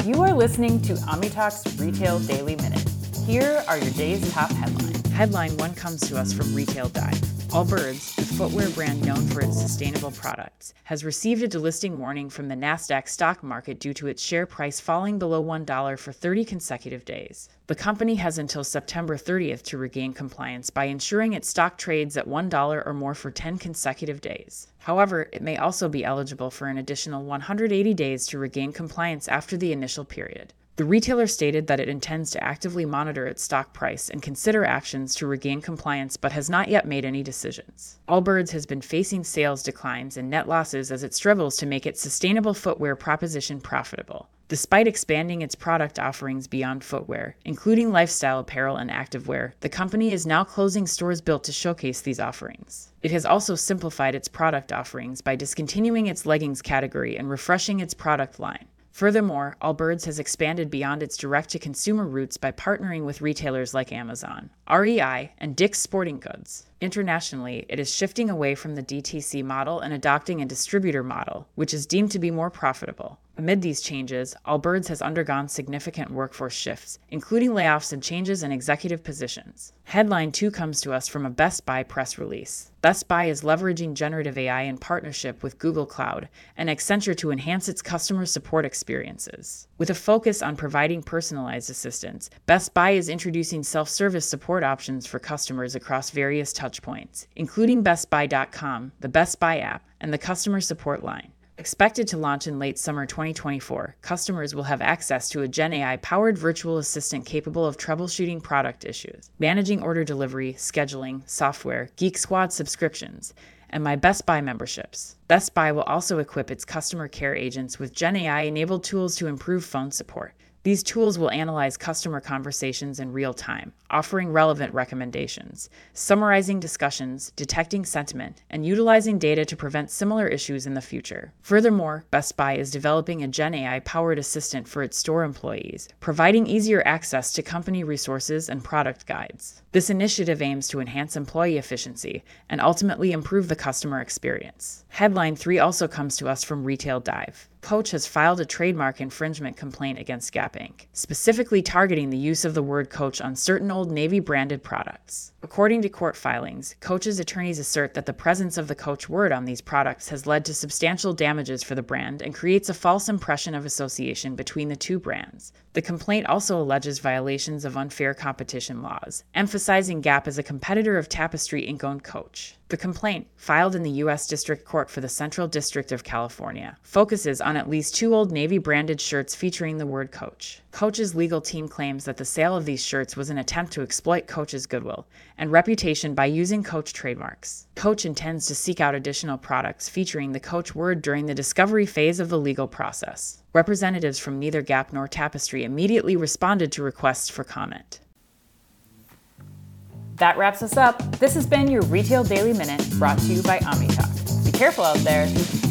You are listening to OmniTalk's Retail Daily Minute. Here are your day's top headlines. Headline 1 comes to us from Retail Dive. Allbirds, the footwear brand known for its sustainable products, has received a delisting warning from the Nasdaq stock market due to its share price falling below $1 for 30 consecutive days. The company has until September 30th to regain compliance by ensuring its stock trades at $1 or more for 10 consecutive days. However, it may also be eligible for an additional 180 days to regain compliance after the initial period. The retailer stated that it intends to actively monitor its stock price and consider actions to regain compliance but has not yet made any decisions. Allbirds has been facing sales declines and net losses as it struggles to make its sustainable footwear proposition profitable. Despite expanding its product offerings beyond footwear, including lifestyle apparel and activewear, the company is now closing stores built to showcase these offerings. It has also simplified its product offerings by discontinuing its leggings category and refreshing its product line. Furthermore, Allbirds has expanded beyond its direct-to-consumer roots by partnering with retailers like Amazon, REI, and Dick's Sporting Goods. Internationally, it is shifting away from the DTC model and adopting a distributor model, which is deemed to be more profitable. Amid these changes, Allbirds has undergone significant workforce shifts, including layoffs and changes in executive positions. Headline 2 comes to us from a Best Buy press release. Best Buy is leveraging generative AI in partnership with Google Cloud and Accenture to enhance its customer support experiences. With a focus on providing personalized assistance, Best Buy is introducing self-service support options for customers across various touchpoints, including BestBuy.com, the Best Buy app, and the customer support line. Expected to launch in late summer 2024, customers will have access to a Gen AI-powered virtual assistant capable of troubleshooting product issues, managing order delivery, scheduling, software, Geek Squad subscriptions, and My Best Buy memberships. Best Buy will also equip its customer care agents with Gen AI-enabled tools to improve phone support. These tools will analyze customer conversations in real time, offering relevant recommendations, summarizing discussions, detecting sentiment, and utilizing data to prevent similar issues in the future. Furthermore, Best Buy is developing a Gen AI-powered assistant for its store employees, providing easier access to company resources and product guides. This initiative aims to enhance employee efficiency and ultimately improve the customer experience. Headline 3 also comes to us from Retail Dive. Coach has filed a trademark infringement complaint against Gap Inc., specifically targeting the use of the word Coach on certain Old Navy branded products. According to court filings, Coach's attorneys assert that the presence of the Coach word on these products has led to substantial damages for the brand and creates a false impression of association between the two brands. The complaint also alleges violations of unfair competition laws, emphasizing Gap as a competitor of Tapestry Inc.-owned Coach. The complaint, filed in the U.S. District Court for the Central District of California, focuses on at least 2 Old Navy branded shirts featuring the word Coach. Coach's legal team claims that the sale of these shirts was an attempt to exploit Coach's goodwill and reputation by using Coach trademarks. Coach intends to seek out additional products featuring the Coach word during the discovery phase of the legal process. Representatives from neither Gap nor Tapestry immediately responded to requests for comment. That wraps us up. This has been your Retail Daily Minute brought to you by OmniTalk. Be careful out there.